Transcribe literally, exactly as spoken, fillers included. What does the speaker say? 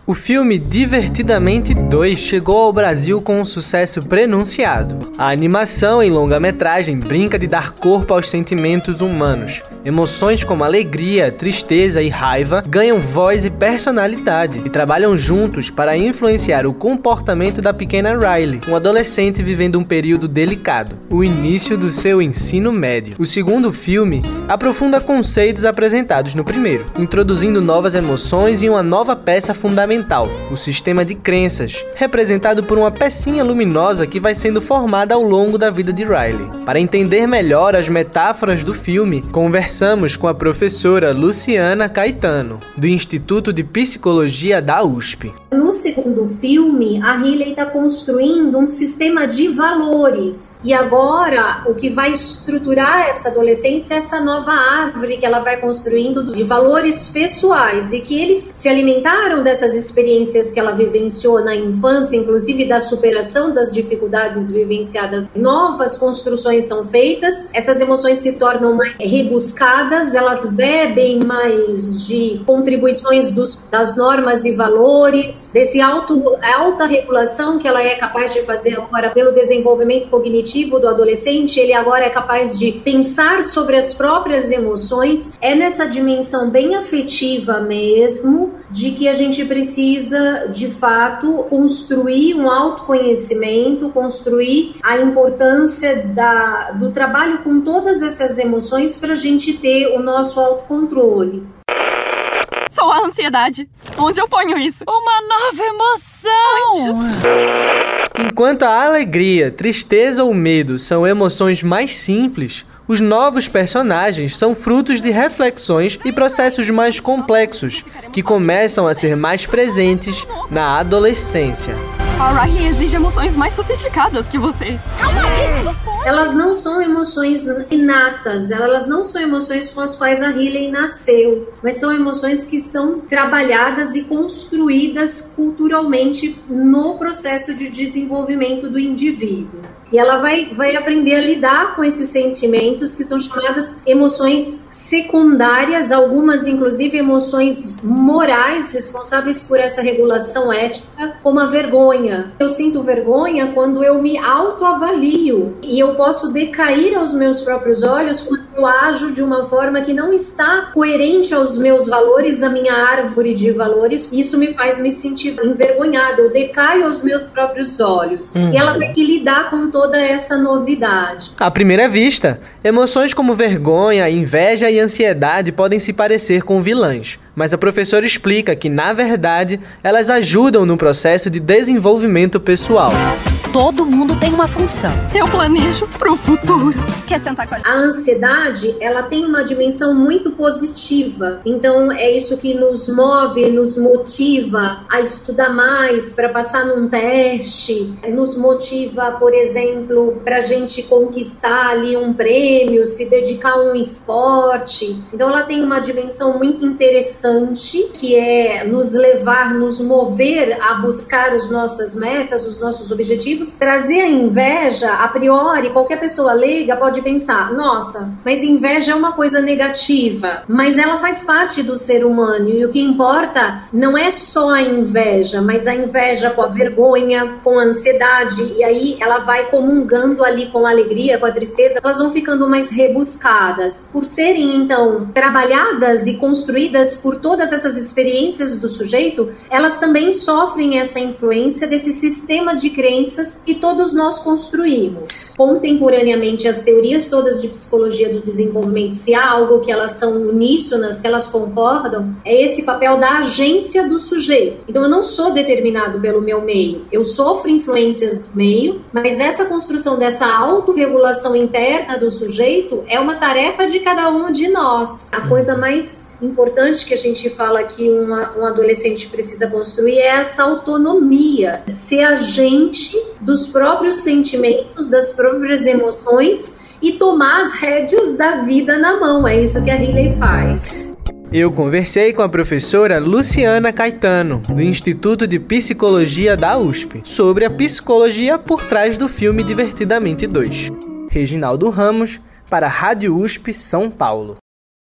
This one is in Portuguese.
O filme Divertidamente dois chegou ao Brasil com um sucesso prenunciado. A animação em longa-metragem brinca de dar corpo aos sentimentos humanos. Emoções como alegria, tristeza e raiva ganham voz e personalidade e trabalham juntos para influenciar o comportamento da pequena Riley, um adolescente vivendo um período delicado, o início do seu ensino médio. O segundo filme aprofunda conceitos apresentados no primeiro, introduzindo novas emoções e uma nova peça fundamental, o sistema de crenças, representado por uma pecinha luminosa que vai sendo formada ao longo da vida de Riley. Para entender melhor as metáforas do filme, conversamos com a professora Luciana Caetano, do Instituto de Psicologia da U S P. No segundo filme, a Riley está construindo um sistema de valores. E agora, o que vai estruturar essa adolescência é essa nova árvore que ela vai construindo de valores pessoais e que eles se alimentaram dessas experiências que ela vivenciou na infância, inclusive da superação das dificuldades vivenciadas. Novas construções são feitas, essas emoções se tornam mais rebuscadas, elas bebem mais de contribuições dos, das normas e valores, desse auto, alta regulação que ela é capaz de fazer agora pelo desenvolvimento cognitivo do adolescente. Ele agora é capaz de pensar sobre as próprias emoções. É nessa dimensão bem afetiva mesmo, de que a gente precisa, de fato, construir um autoconhecimento, construir a importância da, do trabalho com todas essas emoções para a gente ter o nosso autocontrole. Só a ansiedade. Onde eu ponho isso? Uma nova emoção! Enquanto a alegria, tristeza ou medo são emoções mais simples, os novos personagens são frutos de reflexões e processos mais complexos, que começam a ser mais presentes na adolescência. A Riley exige emoções mais sofisticadas que vocês. Calma aí, não pode. Elas não são emoções inatas, elas não são emoções com as quais a Riley nasceu, mas são emoções que são trabalhadas e construídas culturalmente no processo de desenvolvimento do indivíduo. E ela vai, vai aprender a lidar com esses sentimentos que são chamadas emoções secundárias, algumas inclusive emoções morais responsáveis por essa regulação ética, como a vergonha. Eu sinto vergonha quando eu me autoavalio e eu posso decair aos meus próprios olhos quando eu ajo de uma forma que não está coerente aos meus valores, à minha árvore de valores. Isso me faz me sentir envergonhada, eu decaio aos meus próprios olhos. Uhum. E ela tem que lidar com toda essa novidade. À primeira vista, emoções como vergonha, inveja e ansiedade podem se parecer com vilãs, mas a professora explica que, na verdade, elas ajudam no processo de desenvolvimento pessoal. Todo mundo tem uma função. Eu planejo pro futuro. Quer sentar com a gente? A ansiedade, ela tem uma dimensão muito positiva. Então, é isso que nos move, nos motiva a estudar mais para passar num teste. Nos motiva, por exemplo, para a gente conquistar ali um prêmio, se dedicar a um esporte. Então, ela tem uma dimensão muito interessante, que é nos levar, nos mover a buscar as nossas metas, os nossos objetivos. Trazer a inveja, a priori, qualquer pessoa leiga pode pensar, nossa, mas inveja é uma coisa negativa, mas ela faz parte do ser humano e o que importa não é só a inveja, mas a inveja com a vergonha, com a ansiedade, e aí ela vai comungando ali com a alegria, com a tristeza, elas vão ficando mais rebuscadas. Por serem, então, trabalhadas e construídas por todas essas experiências do sujeito, elas também sofrem essa influência desse sistema de crenças que todos nós construímos. Contemporaneamente, as teorias todas de psicologia do desenvolvimento, se há algo que elas são uníssonas, que elas concordam, é esse papel da agência do sujeito. Então, eu não sou determinado pelo meu meio, eu sofro influências do meio, mas essa construção dessa autorregulação interna do sujeito é uma tarefa de cada um de nós. A coisa mais importante que a gente fala que uma, um adolescente precisa construir é essa autonomia, ser agente dos próprios sentimentos, das próprias emoções e tomar as rédeas da vida na mão. É isso que a Riley faz. Eu conversei com a professora Luciana Caetano, do Instituto de Psicologia da U S P, sobre a psicologia por trás do filme Divertidamente dois. Reginaldo Ramos, para a Rádio U S P São Paulo.